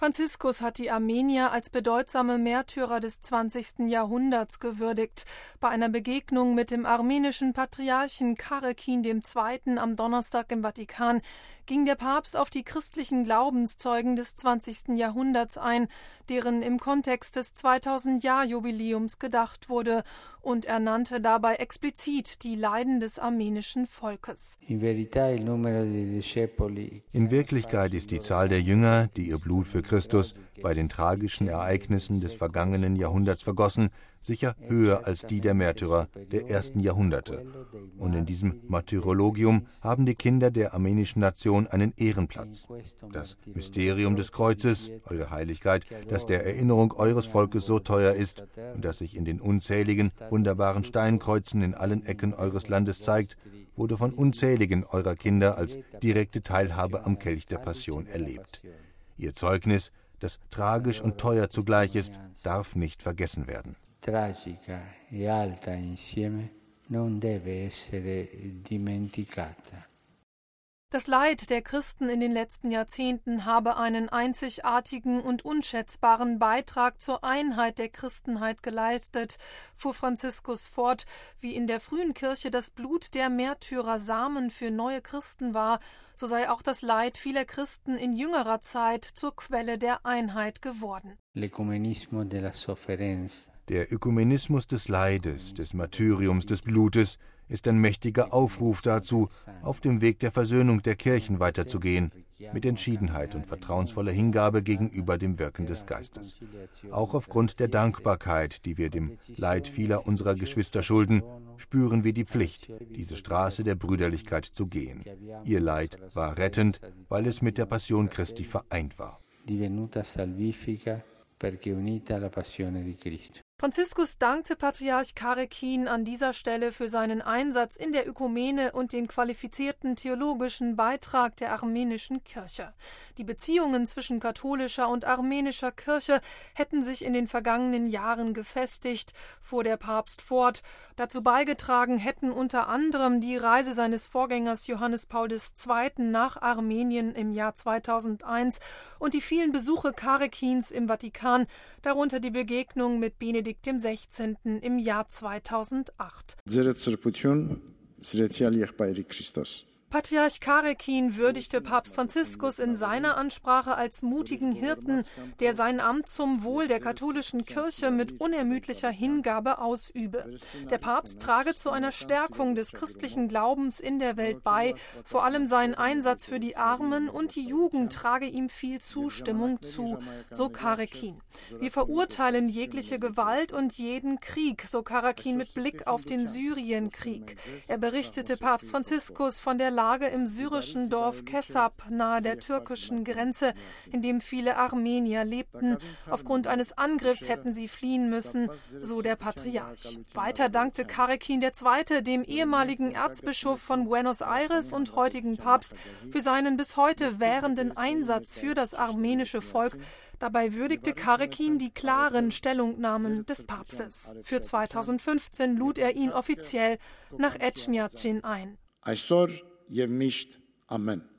Franziskus hat die Armenier als bedeutsame Märtyrer des 20. Jahrhunderts gewürdigt. Bei einer Begegnung mit dem armenischen Patriarchen Karekin II. Am Donnerstag im Vatikan ging der Papst auf die christlichen Glaubenszeugen des 20. Jahrhunderts ein, deren im Kontext des 2000-Jahr-Jubiläums gedacht wurde, und er nannte dabei explizit die Leiden des armenischen Volkes. In Wirklichkeit ist die Zahl der Jünger, die ihr Blut für Christus bei den tragischen Ereignissen des vergangenen Jahrhunderts vergossen, sicher höher als die der Märtyrer der ersten Jahrhunderte. Und in diesem Martyrologium haben die Kinder der armenischen Nation einen Ehrenplatz. Das Mysterium des Kreuzes, Eure Heiligkeit, das der Erinnerung eures Volkes so teuer ist und das sich in den unzähligen, wunderbaren Steinkreuzen in allen Ecken eures Landes zeigt, wurde von unzähligen eurer Kinder als direkte Teilhabe am Kelch der Passion erlebt. Ihr Zeugnis, das tragisch und teuer zugleich ist, darf nicht vergessen werden. Tragica e alta insieme non deve essere dimenticata. Das Leid der Christen in den letzten Jahrzehnten habe einen einzigartigen und unschätzbaren Beitrag zur Einheit der Christenheit geleistet, fuhr Franziskus fort. Wie in der frühen Kirche das Blut der Märtyrer Samen für neue Christen war, so sei auch das Leid vieler Christen in jüngerer Zeit zur Quelle der Einheit geworden. Der Ökumenismus des Leides, des Martyriums, des Blutes ist ein mächtiger Aufruf dazu, auf dem Weg der Versöhnung der Kirchen weiterzugehen, mit Entschiedenheit und vertrauensvoller Hingabe gegenüber dem Wirken des Geistes. Auch aufgrund der Dankbarkeit, die wir dem Leid vieler unserer Geschwister schulden, spüren wir die Pflicht, diese Straße der Brüderlichkeit zu gehen. Ihr Leid war rettend, weil es mit der Passion Christi vereint war. Divenuta salvifica perché unita alla passione di Cristo. Franziskus dankte Patriarch Karekin an dieser Stelle für seinen Einsatz in der Ökumene und den qualifizierten theologischen Beitrag der armenischen Kirche. Die Beziehungen zwischen katholischer und armenischer Kirche hätten sich in den vergangenen Jahren gefestigt, fuhr der Papst fort. Dazu beigetragen hätten unter anderem die Reise seines Vorgängers Johannes Paul II. Nach Armenien im Jahr 2001 und die vielen Besuche Karekins im Vatikan, darunter die Begegnung mit Benedikt XVI. Im Jahr 2008. Patriarch Karekin würdigte Papst Franziskus in seiner Ansprache als mutigen Hirten, der sein Amt zum Wohl der katholischen Kirche mit unermüdlicher Hingabe ausübe. Der Papst trage zu einer Stärkung des christlichen Glaubens in der Welt bei, vor allem sein Einsatz für die Armen und die Jugend trage ihm viel Zustimmung zu, so Karekin. Wir verurteilen jegliche Gewalt und jeden Krieg, so Karekin mit Blick auf den Syrienkrieg. Er berichtete Papst Franziskus von der Lage im syrischen Dorf Kessab nahe der türkischen Grenze, in dem viele Armenier lebten. Aufgrund eines Angriffs hätten sie fliehen müssen, so der Patriarch. Weiter dankte Karekin II., dem ehemaligen Erzbischof von Buenos Aires und heutigen Papst, für seinen bis heute währenden Einsatz für das armenische Volk. Dabei würdigte Karekin die klaren Stellungnahmen des Papstes. Für 2015 lud er ihn offiziell nach Etchmiadzin ein. Amen.